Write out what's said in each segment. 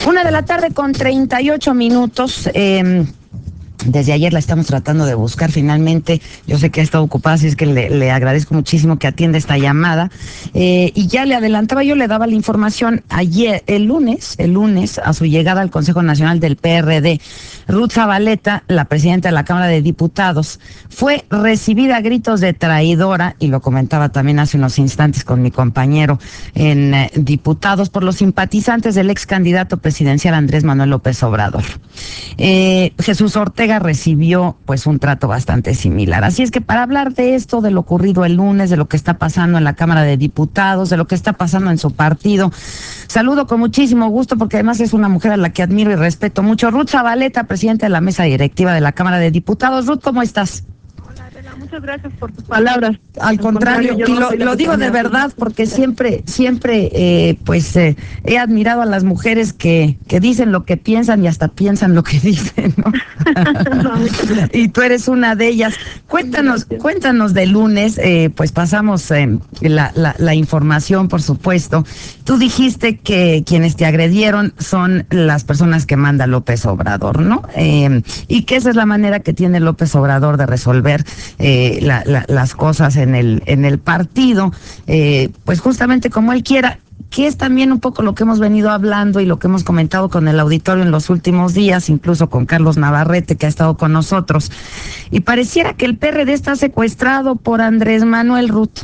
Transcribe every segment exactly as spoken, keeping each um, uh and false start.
Una de la tarde con treinta y ocho minutos. Eh, desde ayer la estamos tratando de buscar finalmente. Yo sé que ha estado ocupada, así es que le, le agradezco muchísimo que atienda esta llamada. Eh, y ya le adelantaba, yo le daba la información ayer, el lunes, el lunes, a su llegada al Consejo Nacional del P R D, Ruth Zabaleta, la presidenta de la Cámara de Diputados, fue recibida a gritos de traidora, y lo comentaba también hace unos instantes con mi compañero en eh, Diputados, por los simpatizantes del ex candidato presidencial Andrés Manuel López Obrador. Eh, Jesús Ortega recibió pues un trato bastante similar. Así es que para hablar de esto, de lo ocurrido el lunes, de lo que está pasando en la Cámara de Diputados, de lo que está pasando en su partido, saludo con muchísimo gusto porque además es una mujer a la que admiro y respeto mucho. Ruth Zabaleta, presidenta de la mesa directiva de la Cámara de Diputados. Ruth, ¿cómo estás? Hola, Adela, muchas gracias por tus palabras. Al contrario, y lo, lo digo de verdad porque siempre, siempre, eh, pues eh, he admirado a las mujeres que, que dicen lo que piensan y hasta piensan lo que dicen, ¿no? No, Y tú eres una de ellas. Cuéntanos, Gracias. cuéntanos de lunes, eh, pues pasamos eh, la, la, la información, por supuesto. Tú dijiste que quienes te agredieron son las personas que manda López Obrador, ¿no? Eh, y que esa es la manera que tiene López Obrador de resolver eh, la, la, las cosas en el, en el partido, eh, pues justamente como él quiera, que es también un poco lo que hemos venido hablando y lo que hemos comentado con el auditorio en los últimos días, incluso con Carlos Navarrete, que ha estado con nosotros. Y pareciera que el P R D está secuestrado por Andrés Manuel. Ruth.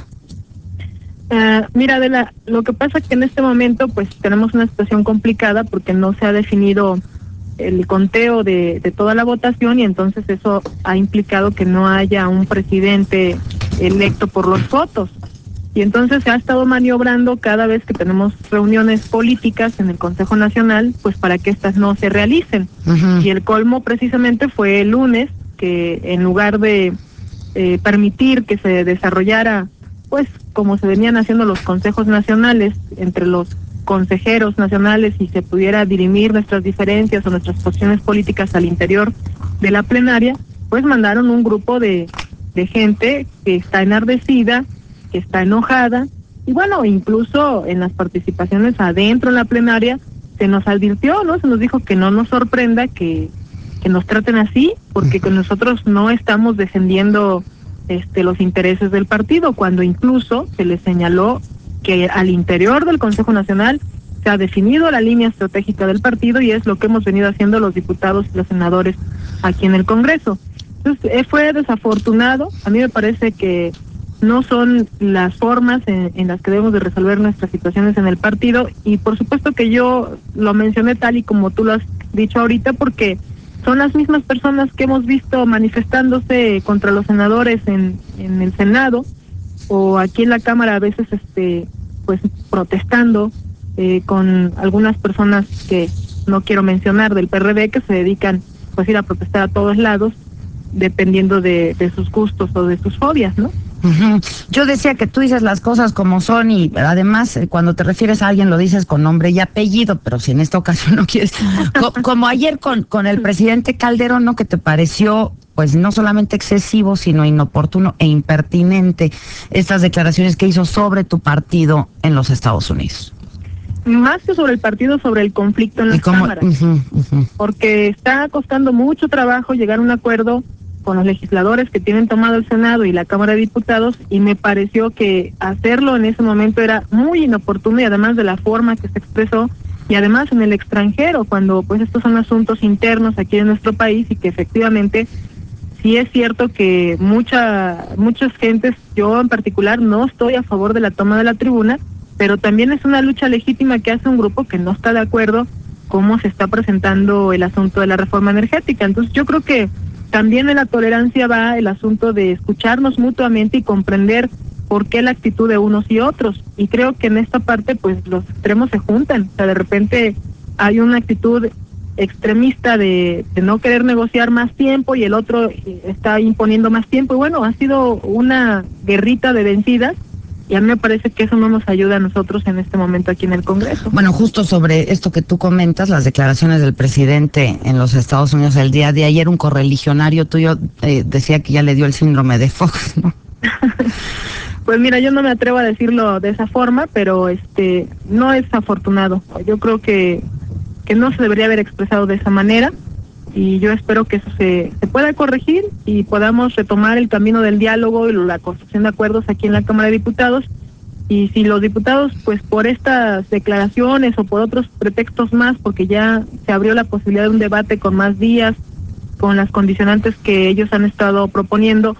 Uh, mira, Adela, lo que pasa es que en este momento pues tenemos una situación complicada porque no se ha definido el conteo de, de toda la votación y entonces eso ha implicado que no haya un presidente electo por los votos. Y entonces se ha estado maniobrando cada vez que tenemos reuniones políticas en el Consejo Nacional, pues para que estas no se realicen. Uh-huh. Y el colmo precisamente fue el lunes, que en lugar de eh, permitir que se desarrollara, pues como se venían haciendo los consejos nacionales, entre los consejeros nacionales y se pudiera dirimir nuestras diferencias o nuestras posiciones políticas al interior de la plenaria, pues mandaron un grupo de, de gente que está enardecida, que está enojada, y bueno, incluso en las participaciones adentro en la plenaria se nos advirtió, ¿no? Se nos dijo que no nos sorprenda que, que nos traten así, porque que nosotros no estamos defendiendo este los intereses del partido, cuando incluso se les señaló que al interior del Consejo Nacional se ha definido la línea estratégica del partido y es lo que hemos venido haciendo los diputados y los senadores aquí en el Congreso. Entonces, eh, fue desafortunado. A mí me parece que no son las formas en, en las que debemos de resolver nuestras situaciones en el partido, y por supuesto que yo lo mencioné tal y como tú lo has dicho ahorita, porque son las mismas personas que hemos visto manifestándose contra los senadores en, en el Senado o aquí en la Cámara, a veces este pues protestando eh, con algunas personas que no quiero mencionar del P R D, que se dedican pues a ir a protestar a todos lados dependiendo de, de sus gustos o de sus fobias, ¿no? Uh-huh. Yo decía que tú dices las cosas como son y además cuando te refieres a alguien lo dices con nombre y apellido, pero si en esta ocasión no quieres, Co- como ayer con, con el presidente Calderón, ¿no? Que te pareció pues no solamente excesivo, sino inoportuno e impertinente estas declaraciones que hizo sobre tu partido en los Estados Unidos. Más que sobre el partido, sobre el conflicto en las cómo? cámaras, Uh-huh, uh-huh. porque está costando mucho trabajo llegar a un acuerdo con los legisladores que tienen tomado el Senado y la Cámara de Diputados, y me pareció que hacerlo en ese momento era muy inoportuno, y además de la forma que se expresó, y además en el extranjero, cuando pues estos son asuntos internos aquí en nuestro país, y que efectivamente sí es cierto que mucha, muchas gentes, yo en particular no estoy a favor de la toma de la tribuna, pero también es una lucha legítima que hace un grupo que no está de acuerdo cómo se está presentando el asunto de la reforma energética. Entonces yo creo que también en la tolerancia va el asunto de escucharnos mutuamente y comprender por qué la actitud de unos y otros. Y creo que en esta parte pues los extremos se juntan. O sea, de repente hay una actitud extremista de, de no querer negociar más tiempo y el otro está imponiendo más tiempo. Y bueno, ha sido una guerrita de vencidas. Y a mí me parece que eso no nos ayuda a nosotros en este momento aquí en el Congreso. Bueno, justo sobre esto que tú comentas, las declaraciones del presidente en los Estados Unidos el día de ayer, un correligionario tuyo eh, decía que ya le dio el síndrome de Fox, ¿no? Pues mira, yo no me atrevo a decirlo de esa forma, pero este no es afortunado. Yo creo que que no se debería haber expresado de esa manera, y yo espero que eso se, se pueda corregir y podamos retomar el camino del diálogo y la construcción de acuerdos aquí en la Cámara de Diputados. Y si los diputados, pues por estas declaraciones o por otros pretextos más, porque ya se abrió la posibilidad de un debate con más días, con las condicionantes que ellos han estado proponiendo,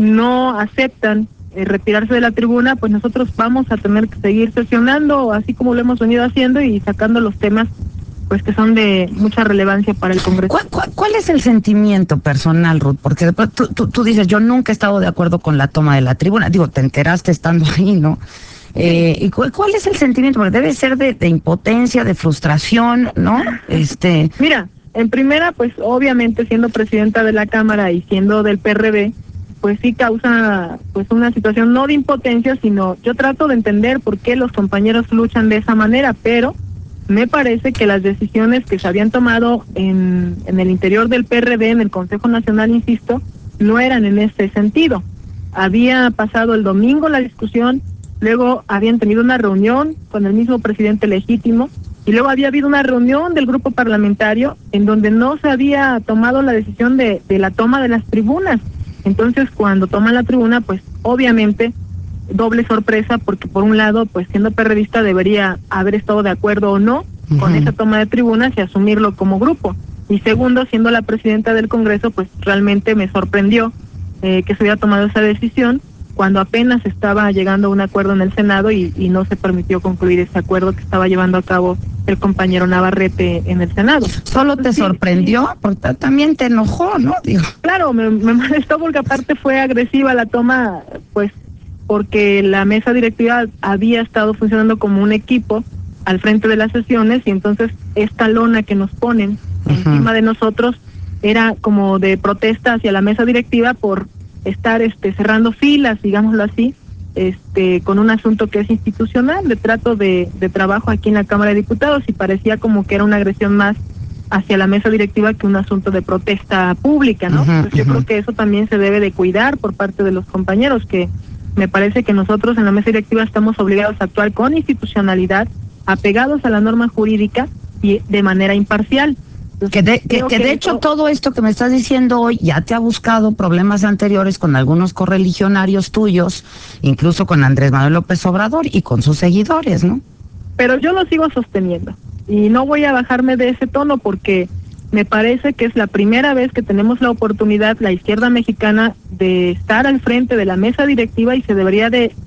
no aceptan eh, retirarse de la tribuna, pues nosotros vamos a tener que seguir sesionando, así como lo hemos venido haciendo, y sacando los temas pues que son de mucha relevancia para el Congreso. ¿Cuál, cuál, cuál es el sentimiento personal, Ruth? Porque tú, tú, tú dices, yo nunca he estado de acuerdo con la toma de la tribuna. Digo, te enteraste estando ahí, ¿no? Eh, ¿y cuál, cuál es el sentimiento? Porque debe ser de, de impotencia, de frustración, ¿no? Este... Mira, en primera, pues obviamente siendo presidenta de la Cámara y siendo del P R D, pues sí causa pues una situación no de impotencia, sino yo trato de entender por qué los compañeros luchan de esa manera, pero me parece que las decisiones que se habían tomado en, en el interior del P R D, en el Consejo Nacional, insisto, no eran en este sentido. Había pasado el domingo la discusión, luego habían tenido una reunión con el mismo presidente legítimo, y luego había habido una reunión del grupo parlamentario en donde no se había tomado la decisión de, de la toma de las tribunas. Entonces, cuando toman la tribuna, pues obviamente doble sorpresa, porque por un lado, pues siendo periodista debería haber estado de acuerdo o no uh-huh. con esa toma de tribunas y asumirlo como grupo. Y segundo, siendo la presidenta del Congreso, pues realmente me sorprendió eh, que se hubiera tomado esa decisión cuando apenas estaba llegando a un acuerdo en el Senado y, y no se permitió concluir ese acuerdo que estaba llevando a cabo el compañero Navarrete en el Senado. ¿Solo te sí, sorprendió? Sí. Porque también te enojó, ¿no? Digo. Claro, me, me molestó porque aparte fue agresiva la toma, pues porque la mesa directiva había estado funcionando como un equipo al frente de las sesiones, y entonces esta lona que nos ponen uh-huh. encima de nosotros era como de protesta hacia la mesa directiva por estar este cerrando filas, digámoslo así, este con un asunto que es institucional, de trato de, de trabajo aquí en la Cámara de Diputados, y parecía como que era una agresión más hacia la mesa directiva que un asunto de protesta pública, ¿no? Uh-huh, Entonces yo uh-huh. creo que eso también se debe de cuidar por parte de los compañeros, que me parece que nosotros en la mesa directiva estamos obligados a actuar con institucionalidad, apegados a la norma jurídica y de manera imparcial. Entonces, que de, que, que de que hecho eso... todo esto que me estás diciendo hoy ya te ha buscado problemas anteriores con algunos correligionarios tuyos, incluso con Andrés Manuel López Obrador y con sus seguidores, ¿no? Pero yo lo sigo sosteniendo y no voy a bajarme de ese tono, porque me parece que es la primera vez que tenemos la oportunidad, la izquierda mexicana, de estar al frente de la mesa directiva, y se debería de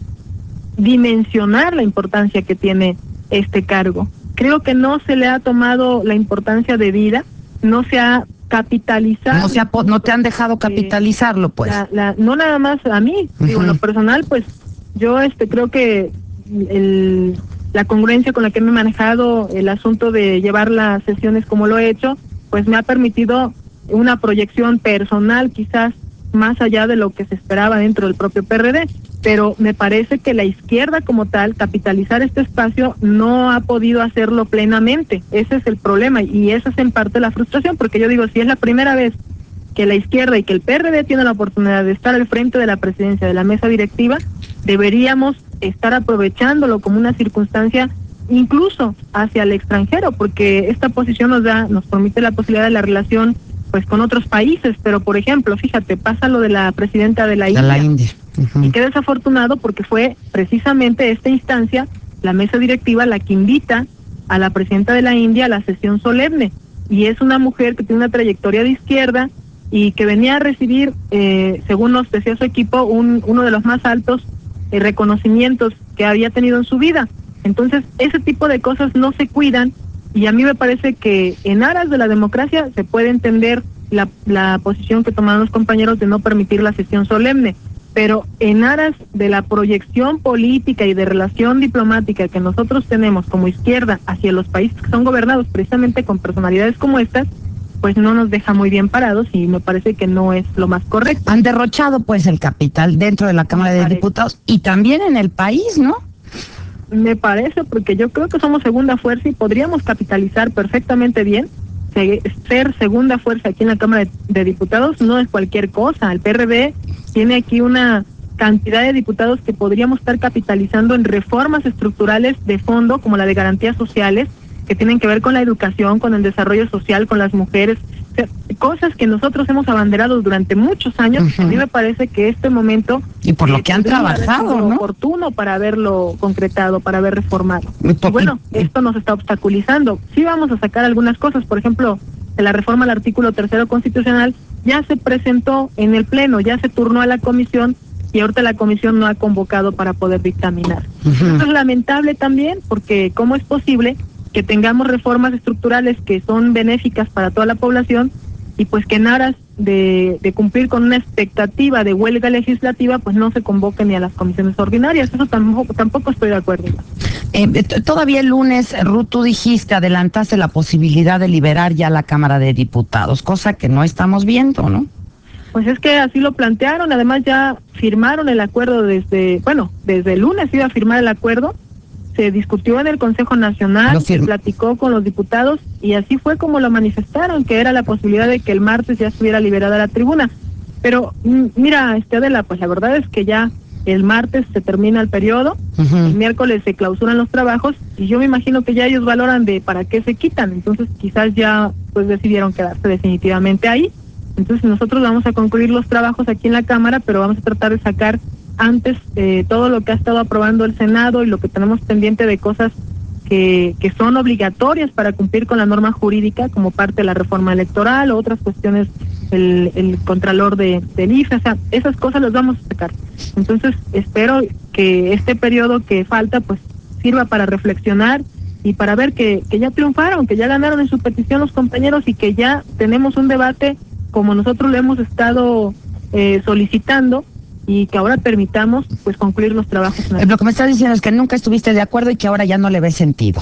dimensionar la importancia que tiene este cargo. Creo que no se le ha tomado la importancia debida, no se ha capitalizado. No, se ha, no te han dejado capitalizarlo, pues. La, la, no nada más a mí, uh-huh. digo, en lo personal, pues yo este creo que el, la congruencia con la que me he manejado el asunto de llevar las sesiones como lo he hecho, pues me ha permitido una proyección personal quizás más allá de lo que se esperaba dentro del propio P R D, pero me parece que la izquierda como tal, capitalizar este espacio, no ha podido hacerlo plenamente. Ese es el problema, y esa es en parte la frustración, porque yo digo, si es la primera vez que la izquierda y que el P R D tiene la oportunidad de estar al frente de la presidencia de la mesa directiva, deberíamos estar aprovechándolo como una circunstancia incluso hacia el extranjero, porque esta posición nos da, nos permite la posibilidad de la relación pues con otros países, pero por ejemplo, fíjate, pasa lo de la presidenta de la de India, la India. Uh-huh. Y qué desafortunado, porque fue precisamente esta instancia, la mesa directiva, la que invita a la presidenta de la India a la sesión solemne, y es una mujer que tiene una trayectoria de izquierda y que venía a recibir, eh, según nos decía su equipo, un, uno de los más altos eh, reconocimientos que había tenido en su vida. Entonces, ese tipo de cosas no se cuidan, y a mí me parece que en aras de la democracia se puede entender la, la posición que tomaron los compañeros de no permitir la sesión solemne, pero en aras de la proyección política y de relación diplomática que nosotros tenemos como izquierda hacia los países que son gobernados precisamente con personalidades como estas, pues no nos deja muy bien parados, y me parece que no es lo más correcto. Han derrochado pues el capital dentro de la Cámara de Diputados y también en el país, ¿no? Me parece, porque yo creo que somos segunda fuerza y podríamos capitalizar perfectamente bien. Ser segunda fuerza aquí en la Cámara de, de Diputados no es cualquier cosa. El P R D tiene aquí una cantidad de diputados que podríamos estar capitalizando en reformas estructurales de fondo, como la de garantías sociales, que tienen que ver con la educación, con el desarrollo social, con las mujeres, o sea, cosas que nosotros hemos abanderado durante muchos años. Uh-huh. A mí me parece que este momento y por lo eh, que han trabajado, ¿no? Oportuno para haberlo concretado, para haber reformado. Y, y bueno, y, esto nos está obstaculizando. Sí vamos a sacar algunas cosas, por ejemplo, de la reforma al artículo tercero constitucional ya se presentó en el pleno, ya se turnó a la comisión y ahorita la comisión no ha convocado para poder dictaminar. Uh-huh. Eso es lamentable también, porque ¿cómo es posible que tengamos reformas estructurales que son benéficas para toda la población y pues que en aras de, de cumplir con una expectativa de huelga legislativa pues no se convoquen ni a las comisiones ordinarias? Eso tampoco, tampoco estoy de acuerdo. Eh, todavía el lunes, Ruth, tú dijiste, adelantaste la posibilidad de liberar ya la Cámara de Diputados, cosa que no estamos viendo, ¿no? Pues es que así lo plantearon, además ya firmaron el acuerdo desde, bueno, desde el lunes iba a firmar el acuerdo, se discutió en el Consejo Nacional, se platicó con los diputados y así fue como lo manifestaron, que era la posibilidad de que el martes ya estuviera liberada la tribuna. Pero mira, este Adela, pues la verdad es que ya el martes se termina el periodo, uh-huh. El miércoles se clausuran los trabajos y yo me imagino que ya ellos valoran de para qué se quitan, entonces quizás ya pues decidieron quedarse definitivamente ahí. Entonces nosotros vamos a concluir los trabajos aquí en la Cámara, pero vamos a tratar de sacar antes eh, todo lo que ha estado aprobando el Senado y lo que tenemos pendiente de cosas que, que son obligatorias para cumplir con la norma jurídica, como parte de la reforma electoral o otras cuestiones, el, el contralor de, del I F E, o sea, esas cosas las vamos a sacar. Entonces espero que este periodo que falta pues sirva para reflexionar y para ver que, que ya triunfaron, que ya ganaron en su petición los compañeros y que ya tenemos un debate como nosotros lo hemos estado eh, solicitando y que ahora permitamos pues concluir los trabajos. Lo que me estás diciendo es que nunca estuviste de acuerdo y que ahora ya no le ves sentido.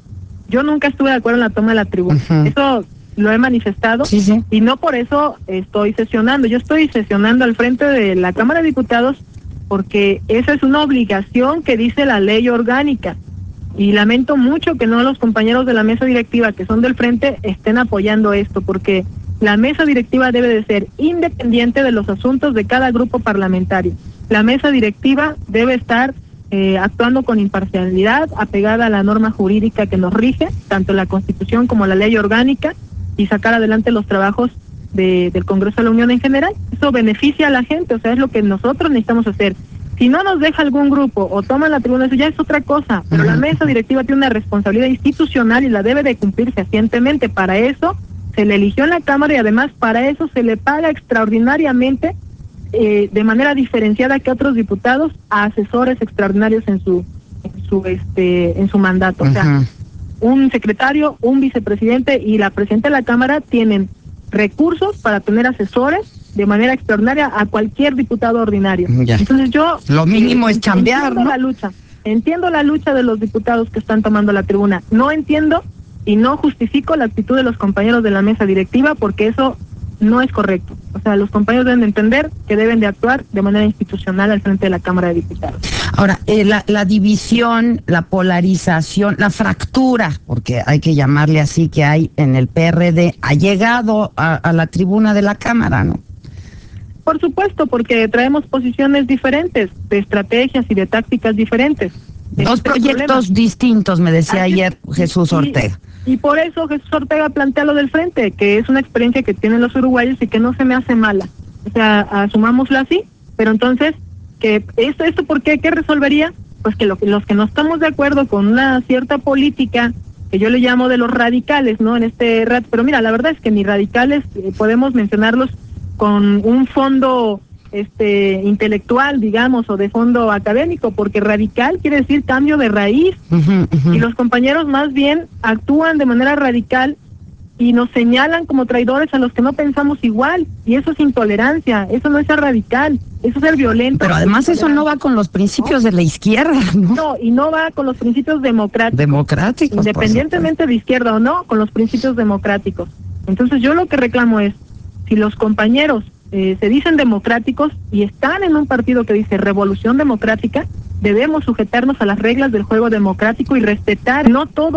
Yo nunca estuve de acuerdo en la toma de la tribuna. Uh-huh. Eso lo he manifestado, sí, sí. Y no por eso estoy sesionando. Yo estoy sesionando al frente de la Cámara de Diputados porque esa es una obligación que dice la ley orgánica. Y lamento mucho que no los compañeros de la mesa directiva que son del frente estén apoyando esto, porque la mesa directiva debe de ser independiente de los asuntos de cada grupo parlamentario. La mesa directiva debe estar eh, actuando con imparcialidad, apegada a la norma jurídica que nos rige, tanto la Constitución como la ley orgánica, y sacar adelante los trabajos de, del Congreso de la Unión en general. Eso beneficia a la gente, o sea, es lo que nosotros necesitamos hacer. Si no nos deja algún grupo o toma la tribuna, eso ya es otra cosa, pero la mesa directiva tiene una responsabilidad institucional y la debe de cumplir fehacientemente. Para eso se le eligió en la Cámara y además para eso se le paga extraordinariamente, eh, de manera diferenciada que otros diputados, a asesores extraordinarios en su en su este en su mandato. Uh-huh. O sea, un secretario, un vicepresidente y la presidenta de la Cámara tienen recursos para tener asesores de manera extraordinaria a cualquier diputado ordinario. Ya. Entonces yo lo mínimo eh, es chambear, entiendo ¿no? la lucha, entiendo la lucha de los diputados que están tomando la tribuna. No entiendo y no justifico la actitud de los compañeros de la mesa directiva porque eso no es correcto. O sea, los compañeros deben de entender que deben de actuar de manera institucional al frente de la Cámara de Diputados. Ahora, eh, la, la división, la polarización, la fractura, porque hay que llamarle así, que hay en el P R D, ha llegado a, a la tribuna de la Cámara, ¿no? Por supuesto, porque traemos posiciones diferentes, de estrategias y de tácticas diferentes. Dos proyectos distintos, me decía Aquí, ayer Jesús Ortega. Y, y por eso Jesús Ortega plantea lo del frente, que es una experiencia que tienen los uruguayos y que no se me hace mala. O sea, asumámoslo así, pero entonces, que esto, esto ¿por qué? ¿Qué resolvería? Pues que lo, los que no estamos de acuerdo con una cierta política, que yo le llamo de los radicales, ¿no? En este rat, pero mira, la verdad es que ni radicales eh, podemos mencionarlos con un fondo este intelectual, digamos, o de fondo académico, porque radical quiere decir cambio de raíz, uh-huh, uh-huh. Y los compañeros más bien actúan de manera radical y nos señalan como traidores a los que no pensamos igual, y eso es intolerancia, eso no es ser radical, eso es ser violento. Pero además eso no va con los principios ¿no? de la izquierda, ¿no? No, y no va con los principios democráticos. Democráticos. Independientemente de izquierda o no, con los principios democráticos. Entonces yo lo que reclamo es, si los compañeros eh, se dicen democráticos y están en un partido que dice Revolución Democrática, debemos sujetarnos a las reglas del juego democrático y respetar no todo